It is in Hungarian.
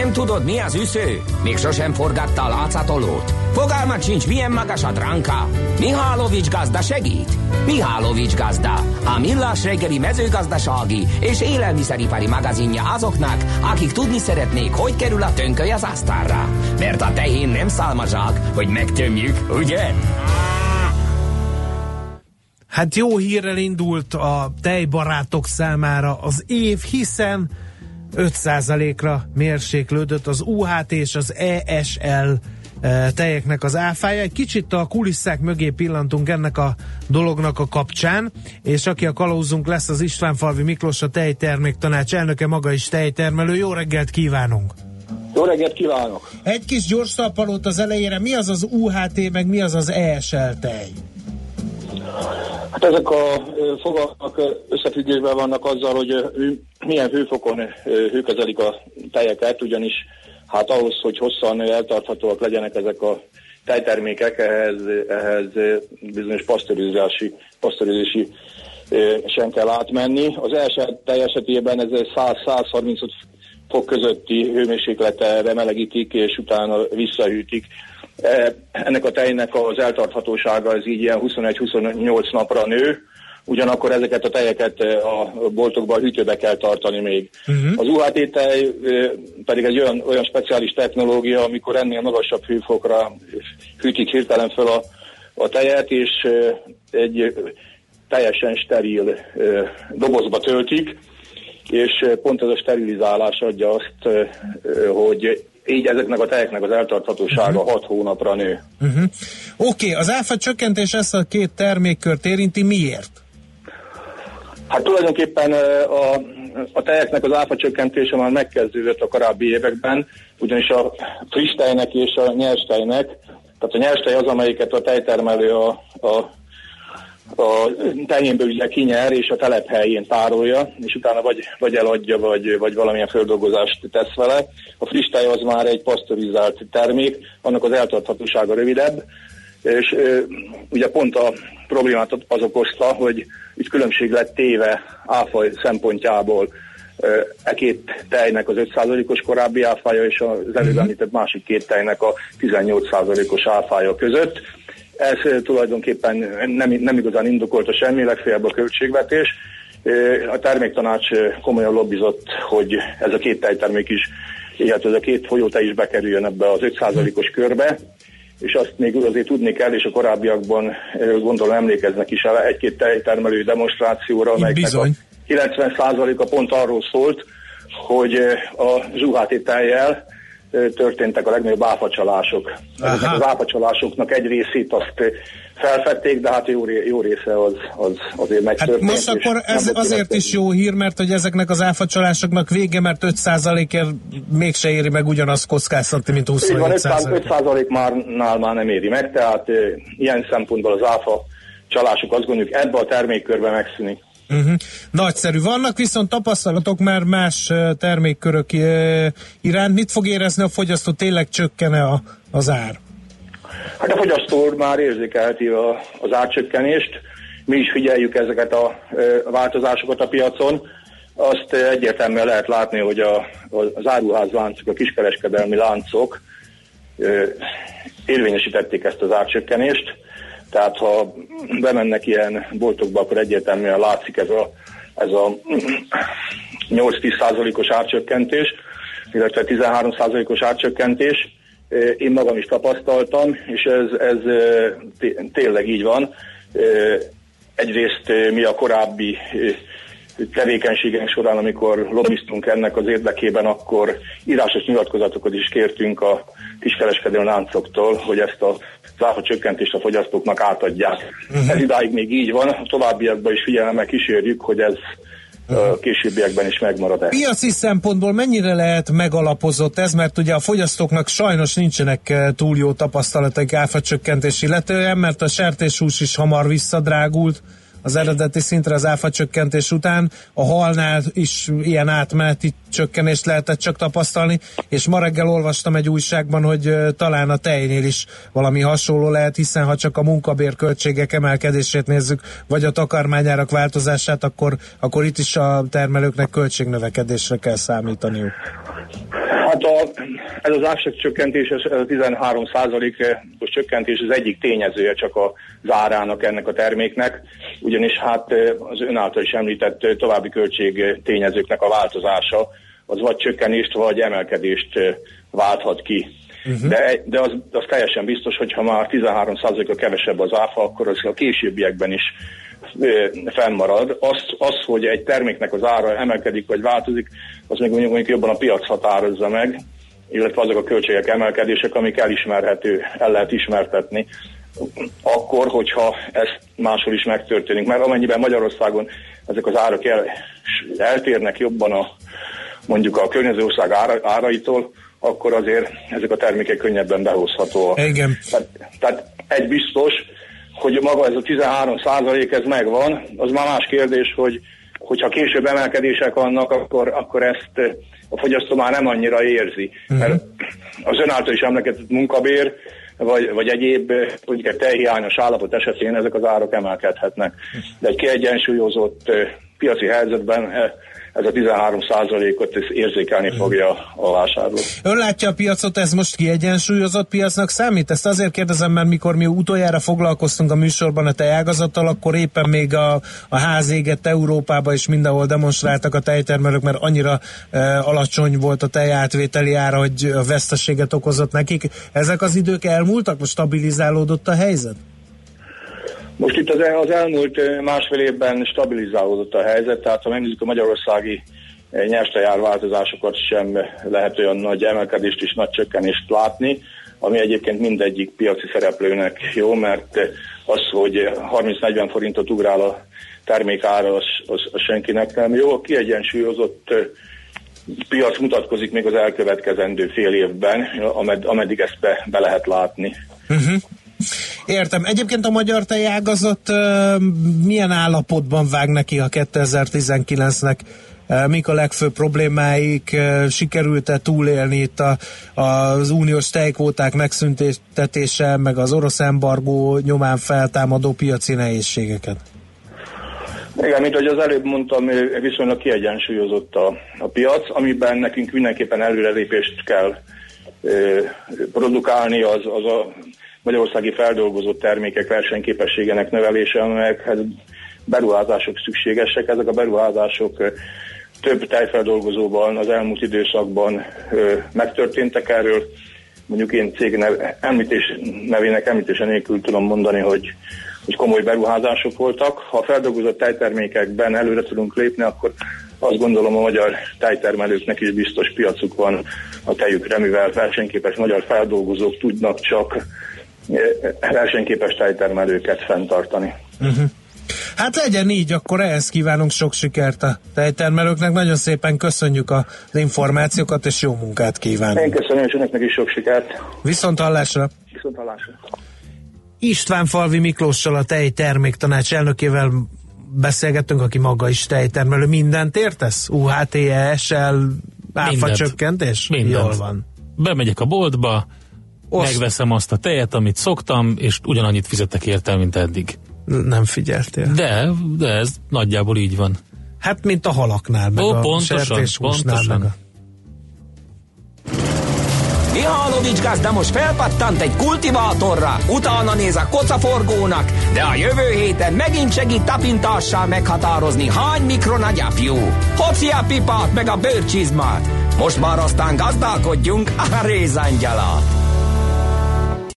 Nem tudod, mi az üsző? Még sosem forgatta a látszatolót? Fogalmat sincs, milyen magas a dránka? Mihálovics gazda segít? Mihálovics gazda, a millás reggeli mezőgazdasági és élelmiszeripari magazinja azoknak, akik tudni szeretnék, hogy kerül a tönköly az asztalra. Mert a tehén nem szálmazsák, hogy megtömjük, ugye? Hát jó hírrel indult a tejbarátok számára az év, hiszen 5%-ra mérséklődött az UHT és az ESL tejeknek az áfája. Egy kicsit a kulisszák mögé pillantunk ennek a dolognak a kapcsán, és aki a kalauzunk lesz, az Istvánfalvi Miklós, a Tejterméktanács elnöke, maga is tejtermelő. Jó reggelt kívánunk! Jó reggelt kívánok! Egy kis gyors talpalót az elejére, mi az az UHT, meg mi az az ESL tej? Hát ezek a fogalmak összefüggésben vannak azzal, hogy milyen hőfokon hőkezelik a tejeket, ugyanis hát ahhoz, hogy hosszan eltarthatóak legyenek ezek a tejtermékek, ehhez bizonyos pasztörizési sen kell átmenni. Az első tej esetében ez 100-135 fok közötti hőmérsékletre melegítik, és utána visszahűtik. Ennek a tejnek az eltarthatósága ez így ilyen 21-28 napra nő, ugyanakkor ezeket a tejeket a boltokban hűtőbe kell tartani még. Az UHT tej pedig egy olyan speciális technológia, amikor ennél magasabb hőfokra hűtik hirtelen fel a tejet, és egy teljesen steril dobozba töltik, és pont ez a sterilizálás adja azt, hogy így ezeknek a tejeknek az eltarthatósága 6 hónapra nő. Oké, az áfa csökkentés ezt a két termékkört érinti, miért? Hát tulajdonképpen a tejeknek az áfa csökkentése már megkezdődött a korábbi években, ugyanis a friss tejnek és a nyers tejnek, tehát a nyers tej az, amelyiket a tejtermelő a tejénből ugye kinyer, és a telephelyén tárolja, és utána vagy eladja, vagy valamilyen földolgozást tesz vele. A friss tej az már egy pasztorizált termék, annak az eltarthatósága rövidebb, és ugye pont a problémát az okozta, hogy itt különbség lett téve áfa szempontjából két tejnek az 5%-os korábbi áfája, és az előbb említett másik két tejnek a 18%-os áfája között. Ez tulajdonképpen nem igazán indokolta semmi, legfeljebb a költségvetés. A terméktanács komolyan lobbizott, hogy ez a két tejtermék is, illetve ez a két folyótej is bekerüljön ebbe az 5%-os körbe, és azt még azért tudni kell, és a korábbiakban gondolom emlékeznek is el egy-két tejtermelő demonstrációra, amelynek a 90%-a pont arról szólt, hogy a UHT tejjel történtek a legnagyobb áfacsalások. Ezek az áfacsalásoknak egy részét azt felfedték, de hát jó része az azért megtörtént. Hát most akkor ez azért is jó hír, mert hogy ezeknek az áfacsalásoknak vége, mert 5%-ért mégse éri meg ugyanazt kockáztatni, mint 27%. 5% már nem éri meg, tehát ilyen szempontból az áfa csalások azt gondoljuk ebbe a termékkörbe megszűnik. Nagyszerű. Vannak viszont tapasztalatok már más termékkörök iránt. Mit fog érezni a fogyasztó? Tényleg csökkene az ár? Hát a fogyasztó már érzékelheti az árcsökkenést. Mi is figyeljük ezeket a változásokat a piacon. Azt egyértelműen lehet látni, hogy az áruházláncok, a kiskereskedelmi láncok érvényesítették ezt az árcsökkenést. Tehát ha bemennek ilyen boltokba, akkor egyértelműen látszik ez a 8-10%-os árcsökkentés, illetve 13%-os árcsökkentés. Én magam is tapasztaltam, és ez tényleg így van. Egyrészt mi a korábbi tevékenységünk során, amikor lobbiztunk ennek az érdekében, akkor írásos nyilatkozatokat is kértünk a kiskereskedelmi láncoktól, hogy ezt az áfa csökkentést a fogyasztóknak átadják. Ez idáig még így van, a továbbiakban is figyelemmel kísérjük, hogy ez későbbiekben is megmarad. Piaci szempontból mennyire lehet megalapozott ez, mert ugye a fogyasztóknak sajnos nincsenek túl jó tapasztalatok áfacsökkentés illetően, mert a sertéshús is hamar visszadrágult az eredeti szintre az áfacsökkentés után, a halnál is ilyen átmeneti csökkenést lehetett csak tapasztalni, és ma reggel olvastam egy újságban, hogy talán a tejnél is valami hasonló lehet, hiszen ha csak a munkabérköltségek emelkedését nézzük, vagy a takarmányárak változását, akkor itt is a termelőknek költségnövekedésre kell számítaniuk. Hát ez az árcsökkentés, ez a 13%-os csökkentés az egyik tényezője csak az árának ennek a terméknek, ugyanis hát az ön által is említett további költség tényezőknek a változása az vagy csökkenést, vagy emelkedést válthat ki. De az teljesen biztos, hogy ha már 13%-a kevesebb az áfa, akkor az a későbbiekben is fennmarad. Az, hogy egy terméknek az ára emelkedik vagy változik, az még mondjuk jobban a piac határozza meg, illetve azok a költségek emelkedések, amik el lehet ismertetni, akkor, hogyha ez máshol is megtörténik. Mert amennyiben Magyarországon ezek az árak eltérnek jobban mondjuk a környező ország áraitól, akkor azért ezek a termékek könnyebben behozhatóak. Igen. Tehát egy biztos, hogy maga ez a 13% ez megvan, az már más kérdés, hogyha később emelkedések vannak, akkor ezt a fogyasztó már nem annyira érzi. Mert az ön által is emlegetett munkabér, vagy egyéb mondjuk egy tejhiányos állapot esetén ezek az árak emelkedhetnek. De egy kiegyensúlyozott piaci helyzetben ez a 13%-ot érzékelni fogja a vásárló. Ön látja a piacot, ez most kiegyensúlyozott piacnak számít? Ezt azért kérdezem, mert mikor mi utoljára foglalkoztunk a műsorban a tejágazattal, akkor éppen még a ház égett Európába is mindenhol demonstráltak a tejtermelők, mert annyira alacsony volt a tejátvételi ára, hogy a veszteséget okozott nekik. Ezek az idők elmúltak? Most stabilizálódott a helyzet? Most itt az elmúlt másfél évben stabilizálódott a helyzet, tehát ha megnézzük a magyarországi nyerstejár változásokat, sem lehet olyan nagy emelkedést és nagy csökkenést látni, ami egyébként mindegyik piaci szereplőnek jó, mert az, hogy 30-40 forintot ugrál a termékára, az senkinek nem jó. A kiegyensúlyozott piac mutatkozik még az elkövetkezendő fél évben, ameddig ezt be lehet látni. Értem. Egyébként a magyar tejágazat milyen állapotban vág neki a 2019-nek? Mik a legfőbb problémáik? Sikerült-e túlélni itt az uniós tejkvóták megszüntetése, meg az orosz embargó nyomán feltámadó piaci nehézségeket? Igen, mint ahogy az előbb mondtam, viszonylag kiegyensúlyozott a piac, amiben nekünk mindenképpen előrelépést kell produkálni, az a magyarországi feldolgozott termékek versenyképességének növelése, amelyekhez beruházások szükségesek. Ezek a beruházások több tejfeldolgozóban az elmúlt időszakban megtörténtek. Erről mondjuk én cég nevének említése nélkül tudom mondani, hogy komoly beruházások voltak. Ha a feldolgozott tejtermékekben előre tudunk lépni, akkor azt gondolom a magyar tejtermelőknek is biztos piacuk van a tejükre, mivel versenyképes magyar feldolgozók tudnak csak versenyképes tejtermelőket fenntartani. Hát legyen így, akkor ehhez kívánunk sok sikert a tejtermelőknek. Nagyon szépen köszönjük az információkat, és jó munkát kívánunk. Én köszönöm, és önöknek is sok sikert. Viszont hallásra. Viszont hallásra. Istvánfalvi Miklóssal, a Tejterméktanács elnökével beszélgettünk, aki maga is tejtermelő. Mindent értesz? UHT, ESL, áfa csökkentés? Mindent. Jól van. Bemegyek a boltba, megveszem azt a tejet, amit szoktam, és ugyanannyit fizetek érte, mint eddig. Nem figyeltél. De ez nagyjából így van. Hát, mint a halaknál, meg a sertéshúsnál, meg a... Mihálovics gazda most felpattant egy kultivátorra, utána néz a kocaforgónak, de a jövő héten megint segít tapintással meghatározni, hány mikron a gyapjú. Hoci a pipát meg a bőrcsizmát. Most már aztán gazdálkodjunk a rézangyalát.